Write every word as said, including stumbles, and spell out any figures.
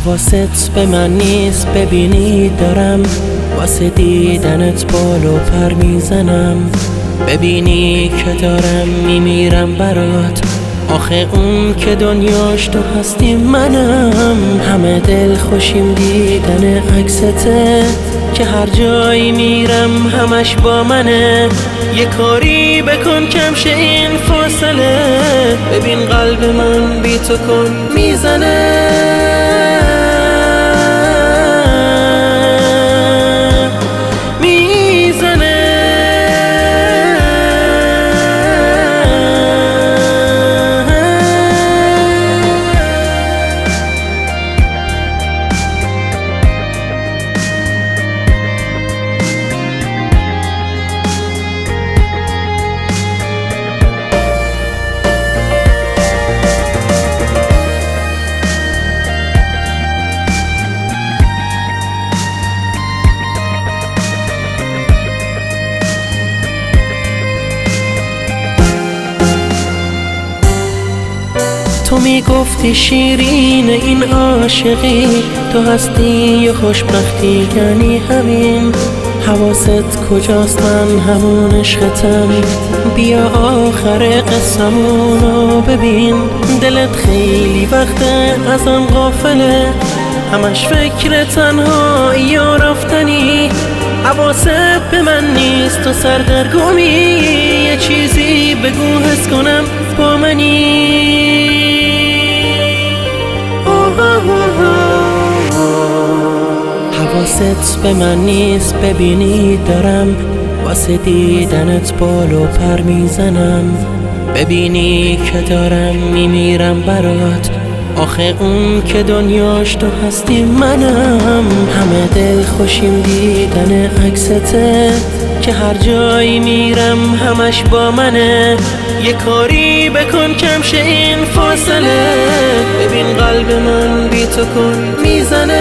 حواست به من نیست، ببینی دارم واسه دیدنت بال و پر میزنم. ببینی که دارم میمیرم برات، آخه اون که دنیاش تو هستی منم. همه دل خوشیم دیدن عکسته، که هر جایی میرم همش با منه. یه کاری بکن کم شه این فاصله، ببین قلب من بی تو کن میزنه. تو میگفتی شیرین این عاشقی، تو هستی یه خوشبختی یعنی همین. حواست کجاست؟ من همون عشقتم، بیا آخر قصمونو ببین. دلت خیلی وقته ازم غافله، همش فکر تنهایی و رفتنی. حواست به من نیست تو سردرگمی، یه چیزی بگو حس کنم با منی. حواست به من نیست، ببینی دارم واسه دیدنت بال و پر میزنم. ببینی که دارم میمیرم برات، آخه اون که دنیاش تو هستی منم. همه دل خوشیم دیدن عکسته، که هر جایی میرم همش با منه. یه کاری بکن کم شه این فاصله، ببین قلب من بی تو کن میزنه.